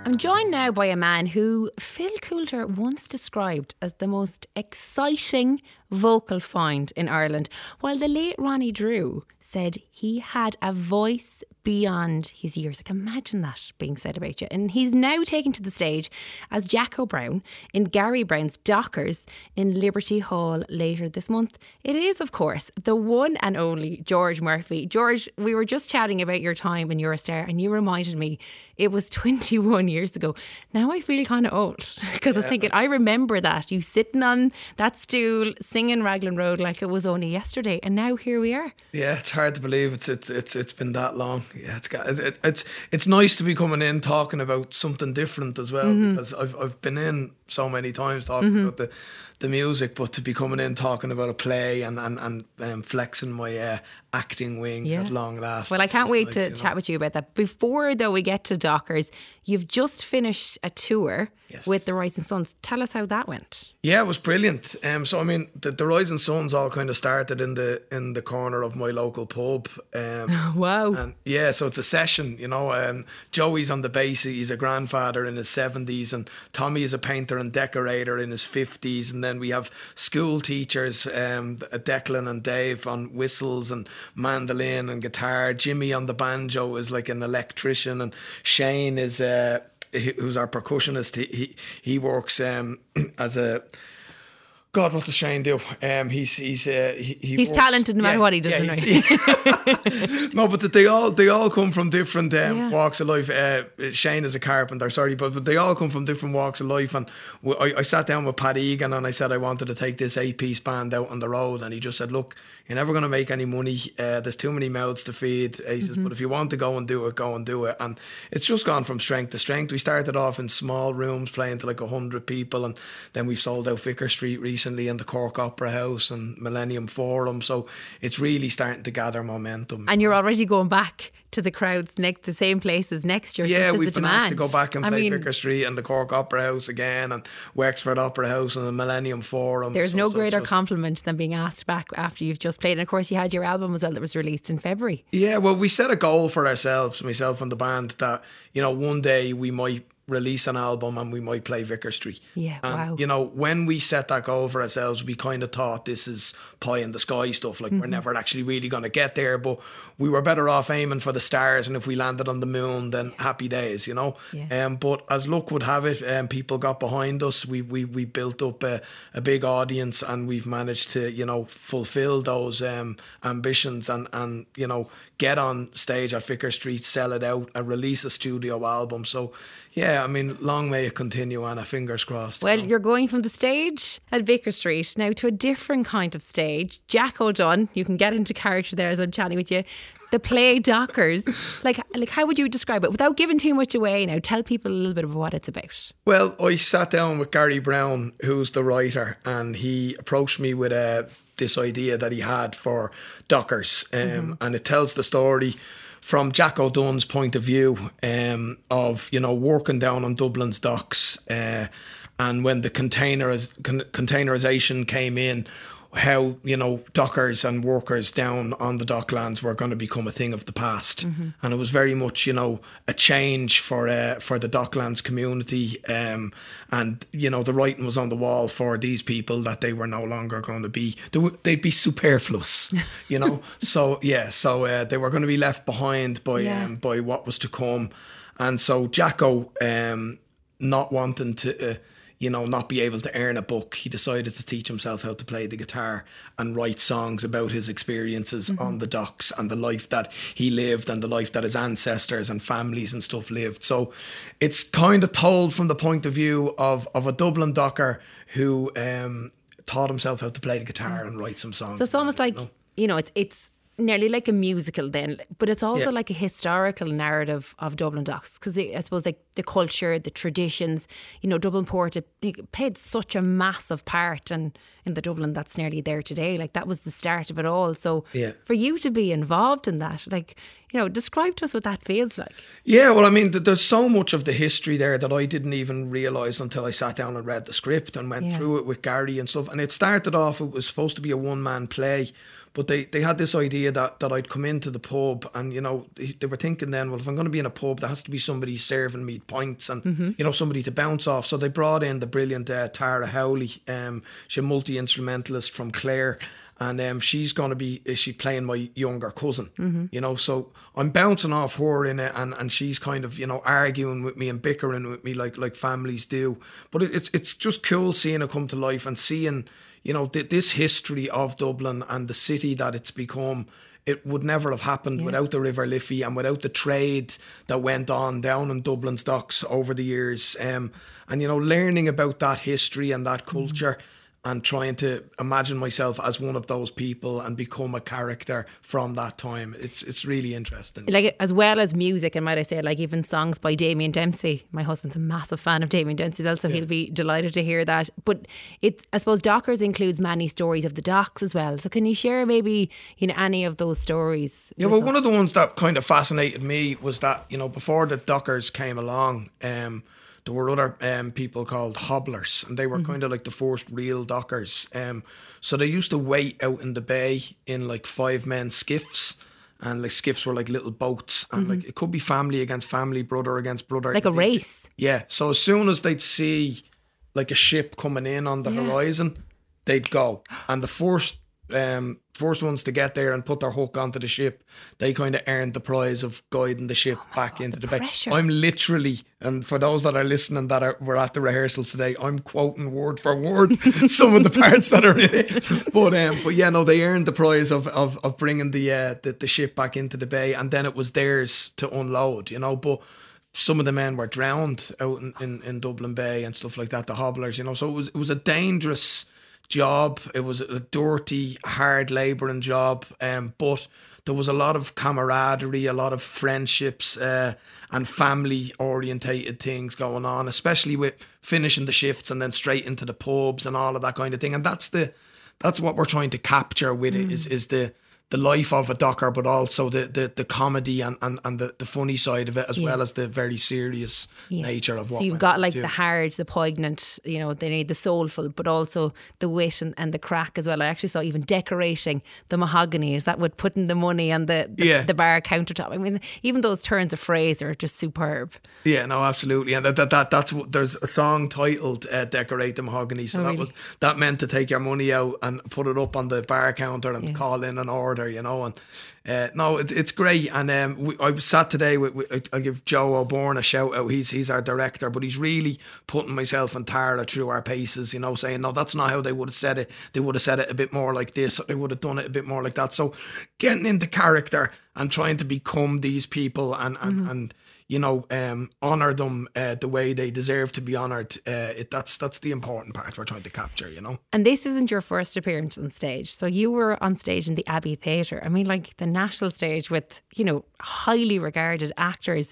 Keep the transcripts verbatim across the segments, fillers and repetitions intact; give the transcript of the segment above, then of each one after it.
I'm joined now by a man who Phil Coulter once described as the most exciting vocal find in Ireland, while the late Ronnie Drew said he had a voice beyond his years. Like, imagine that being said about you. And he's now taken to the stage as Jacko Brown in Gary Brown's Dockers in Liberty Hall later this month. It is, of course, the one and only George Murphy. George, we were just chatting about your time in Eurostar and you reminded me it was twenty-one years ago. Now I feel kind of old because yeah. I was thinking, I remember that. You sitting on that stool singing Raglan Road like it was only yesterday, and now here we are. Yeah, it's hard to believe it's it's it's, it's been that long. Yeah, it's got, it, it's it's nice to be coming in talking about something different as well, mm-hmm. because I've I've been in so many times talking mm-hmm. about the the music, but to be coming in talking about a play and and and um, flexing my uh, acting wings yeah. at long last. Well, I can't wait nice, to you know? chat with you about that. Before though we get to Dockers, you've just finished a tour yes. with the Rising Suns. Tell us how that went. Yeah, it was brilliant. Um, so I mean, the, the Rising Suns all kind of started in the in the corner of my local pub. Um, wow. And yeah, so it's a session, you know. Um, Joey's on the bass. He's a grandfather in his seventies, and Tommy is a painter and decorator in his fifties, and then we have school teachers, um, Declan and Dave on whistles and mandolin and guitar. Jimmy on the banjo is like an electrician, and Shane is uh, who's our percussionist. He he, he works um, as a God, what does Shane do? Um, he's he's uh, he, he he's works, talented no matter yeah, what he does. Yeah, Right? No, but they all they all come from different um, yeah. walks of life. Uh, Shane is a carpenter, sorry, but, but they all come from different walks of life. And I, I sat down with Pat Egan and I said I wanted to take this eight-piece band out on the road, and he just said, "Look, you're never going to make any money. Uh, there's too many mouths to feed." He says, mm-hmm. "But if you want to go and do it, go and do it." And it's just gone from strength to strength. We started off in small rooms playing to like a hundred people, and then we've sold out Vicar Street recently and the Cork Opera House and Millennium Forum. So it's really starting to gather momentum. And you're already going back to the crowds next, the same places next year. Yeah, we've been demand. asked to go back and I play mean, Vicar Street and the Cork Opera House again, and Wexford Opera House and the Millennium Forum. There's so, no so greater just, compliment than being asked back after you've just played. And of course you had your album as well that was released in February. Yeah, well, we set a goal for ourselves, myself and the band, that, you know, one day we might release an album and we might play Vicar Street. Yeah, and, wow. you know, when we set that goal for ourselves, we kind of thought this is pie in the sky stuff, like mm-hmm. we're never actually really going to get there, but we were better off aiming for the stars, and if we landed on the moon, then happy days, you know. Yeah. Um, but as luck would have it, um, people got behind us. We we we built up a, a big audience, and we've managed to, you know, fulfill those um, ambitions and, and, you know, get on stage at Vicar Street, sell it out, and release a studio album. So yeah, I mean, long may it continue, Anna, fingers crossed. Well, you know? You're going from the stage at Vicar Street now to a different kind of stage. Jack O'Dunn, you can get into character there as I'm chatting with you. The play Dockers. Like, like how would you describe it? Without giving too much away now, tell people a little bit of what it's about. Well, I sat down with Gary Brown, who's the writer, and he approached me with uh, this idea that he had for Dockers. Um, mm-hmm. And it tells the story from Jack O'Dunn's point of view, um, of, you know, working down on Dublin's docks, uh, and when the containeriz- con- containerization came in, how, you know, dockers and workers down on the docklands were going to become a thing of the past. Mm-hmm. And it was very much, you know, a change for uh, for the docklands community. Um, and, you know, the writing was on the wall for these people that they were no longer going to be, they would, they'd be superfluous, you know. So, yeah, so uh, they were going to be left behind by yeah. um, by what was to come. And so Jacko, um, not wanting to... Uh, you know, not be able to earn a buck, he decided to teach himself how to play the guitar and write songs about his experiences mm-hmm. on the docks and the life that he lived and the life that his ancestors and families and stuff lived. So it's kind of told from the point of view of, of a Dublin docker who um, taught himself how to play the guitar and write some songs. So it's almost like, you know, you know it's it's nearly like a musical then, but it's also yeah. like a historical narrative of Dublin Docks, because I suppose like the culture, the traditions, you know, Dublin Port, it, it played such a massive part and in the Dublin that's nearly there today. Like that was the start of it all. So yeah. for you to be involved in that, like, you know, describe to us what that feels like. Yeah, well, I mean, there's so much of the history there that I didn't even realise until I sat down and read the script and went yeah. through it with Gary and stuff. And it started off, it was supposed to be a one-man play, but they, they had this idea that, that I'd come into the pub and, you know, they, they were thinking then, well, if I'm going to be in a pub, there has to be somebody serving me pints and, mm-hmm. you know, somebody to bounce off. So they brought in the brilliant uh, Tara Howley. Um, she's a multi-instrumentalist from Clare. And um, she's going to be, is she playing my younger cousin, mm-hmm. you know, so I'm bouncing off her in it and, and she's kind of, you know, arguing with me and bickering with me like like families do. But it, it's it's just cool seeing it come to life and seeing, you know, th- this history of Dublin and the city that it's become. It would never have happened yeah. without the River Liffey and without the trade that went on down in Dublin's docks over the years. Um, and, you know, learning about that history and that culture. Mm-hmm. And trying to imagine myself as one of those people and become a character from that time. It's it's really interesting. Like, as well as music, and might I say, like even songs by Damien Dempsey. My husband's a massive fan of Damien Dempsey, so yeah. he'll be delighted to hear that. But it's, I suppose Dockers includes many stories of the docks as well. So can you share maybe, you know, any of those stories? Yeah, well, us? One of the ones that kind of fascinated me was that, you know, before the Dockers came along, um, there were other um, people called hobblers, and they were mm-hmm. kind of like the first real dockers. Um, so they used to wait out in the bay in like five men skiffs, and like skiffs were like little boats, and mm-hmm. like it could be family against family, brother against brother, like a race. To, yeah. So as soon as they'd see like a ship coming in on the yeah. horizon, they'd go, and the first. Um, first ones to get there and put their hook onto the ship, they kind of earned the prize of guiding the ship oh back God, into the, the bay. I'm literally, and for those that are listening that are, were at the rehearsals today, I'm quoting word for word some of the parts that are in it. But um, but yeah, no, they earned the prize of of, of bringing the, uh, the the ship back into the bay, and then it was theirs to unload, you know. But some of the men were drowned out in, in, in Dublin Bay and stuff like that, the hobblers, you know. So it was it was a dangerous job. It was a dirty, hard labouring job, um, but there was a lot of camaraderie, a lot of friendships, uh, and family orientated things going on, especially with finishing the shifts and then straight into the pubs and all of that kind of thing. And that's the that's what we're trying to capture with mm. it is is the the life of a docker, but also the the, the comedy and, and, and the, the funny side of it, as yeah. well as the very serious yeah. nature of what. So you've got like do. the hard, the poignant, you know, they need the soulful, but also the wit and, and the crack as well. I actually saw even decorating the mahogany. Is that what putting the money on the the, yeah. the bar countertop? I mean, even those turns of phrase are just superb. Yeah, no, absolutely, and that that, that that's what there's a song titled uh, "Decorate the Mahogany." So oh, that really? was that meant to take your money out and put it up on the bar counter and yeah. call in an order. You know, and uh, no, it, it's great. And um, we, I sat today with, with I'll give Joe O'Byrne a shout out. He's he's our director, but he's really putting myself and Tara through our paces. You know, saying no, that's not how they would have said it. They would have said it a bit more like this. They would have done it a bit more like that. So getting into character and trying to become these people and and mm-hmm. and. you know, um, honour them uh, the way they deserve to be honoured. Uh, it, that's that's the important part we're trying to capture, you know. And this isn't your first appearance on stage. So you were on stage in the Abbey Theatre. I mean, like the national stage with, you know, highly regarded actors.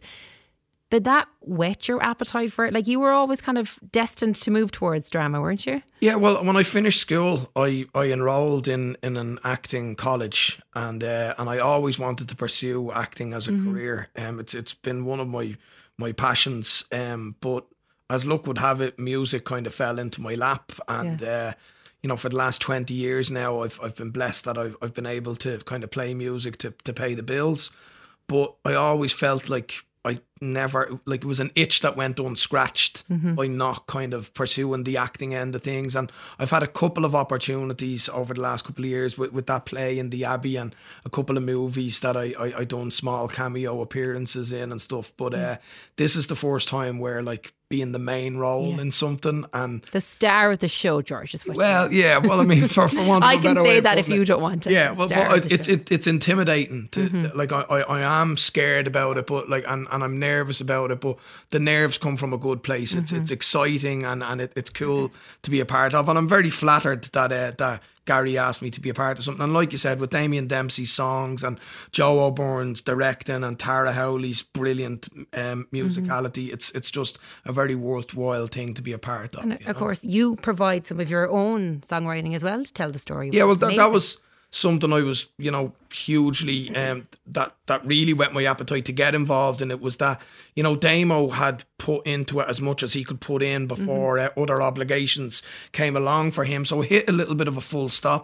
Did that whet your appetite for it? Like you were always kind of destined to move towards drama, weren't you? Yeah, well, when I finished school, I, I enrolled in, in an acting college, and uh, and I always wanted to pursue acting as a mm-hmm. career. Um, it's it's been one of my my passions. Um, but as luck would have it, music kind of fell into my lap, and yeah. uh, you know, for the last twenty years now, I've I've been blessed that I've I've been able to kind of play music to to pay the bills. But I always felt like I never, like it was an itch that went unscratched mm-hmm. by not kind of pursuing the acting end of things. And I've had a couple of opportunities over the last couple of years with, with that play in the Abbey and a couple of movies that I, I, I done small cameo appearances in and stuff. But uh, this is the first time where like being the main role yeah. in something and the star of the show, George, is what well yeah well I mean for, for want of I a better can say that if it. you don't want to yeah well but it's it, it's intimidating to mm-hmm. like I, I, I am scared about it, but like and, and I'm nervous about it, but the nerves come from a good place. It's mm-hmm. it's exciting and, and it, it's cool mm-hmm. to be a part of, and I'm very flattered that uh, that Gary asked me to be a part of something. And like you said, with Damien Dempsey's songs and Joe O'Byrne's directing and Tara Howley's brilliant um, musicality, mm-hmm. it's it's just a very worthwhile thing to be a part of. And of know? course, you provide some of your own songwriting as well to tell the story. Yeah, well, that, that was something I was, you know, hugely, um, that, that really whet my appetite to get involved in. It was that, you know, Damo had put into it as much as he could put in before mm-hmm. uh, other obligations came along for him. So it hit a little bit of a full stop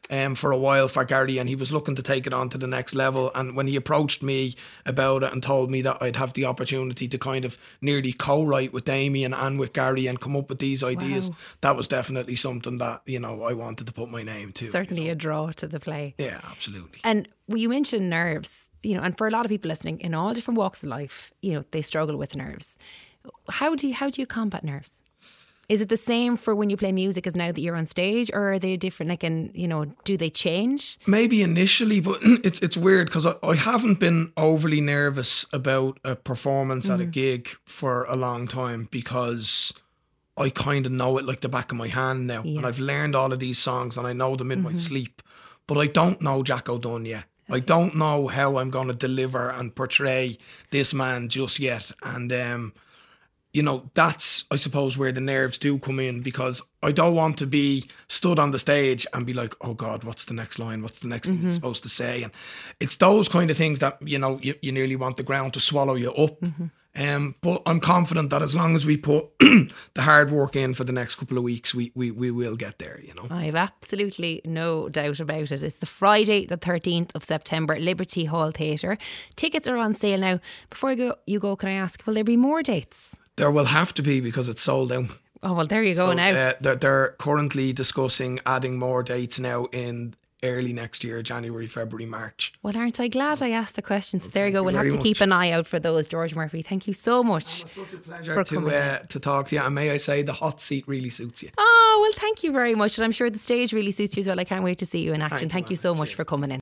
um, for a while for Gary, and he was looking to take it on to the next level. And when he approached me about it and told me that I'd have the opportunity to kind of nearly co-write with Damien and with Gary and come up with these ideas, Wow. that was definitely something that, you know, I wanted to put my name to. Certainly you know. a draw to the play. Yeah, absolutely. And well, you mentioned nerves, you know, and for a lot of people listening in all different walks of life, you know, they struggle with nerves. How do you, how do you combat nerves? Is it the same for when you play music as now that you're on stage, or are they different? Like, and you know, do they change? Maybe initially, but it's it's weird because I, I haven't been overly nervous about a performance mm-hmm. at a gig for a long time, because I kind of know it like the back of my hand now, yeah. and I've learned all of these songs and I know them in mm-hmm. my sleep. But I don't know Jack O'Dunn yet. Okay. I don't know how I'm going to deliver and portray this man just yet, and um. You know, that's, I suppose, where the nerves do come in, because I don't want to be stood on the stage and be like, oh God, what's the next line? What's the next mm-hmm. thing you're supposed to say? And it's those kind of things that, you know, you, you nearly want the ground to swallow you up. Mm-hmm. Um, but I'm confident that as long as we put the hard work in for the next couple of weeks, we, we, we will get there, you know. I have absolutely no doubt about it. It's the Friday, the thirteenth of September, Liberty Hall Theatre. Tickets are on sale now. Before I go, you go, can I ask, will there be more dates? There will have to be, because it's sold out. Oh, well, there you go so, now. Uh, they're, they're currently discussing adding more dates now in early next year, January, February, March. Well, aren't I glad I asked the questions? Well, there you go. We'll you have to much. keep an eye out for those, George Murphy. Thank you so much. Oh, it's such a pleasure to, uh, to talk to you. And may I say, the hot seat really suits you. Oh, well, thank you very much. And I'm sure the stage really suits you as well. I can't wait to see you in action. Thank, thank you, you so much Cheers. for coming in.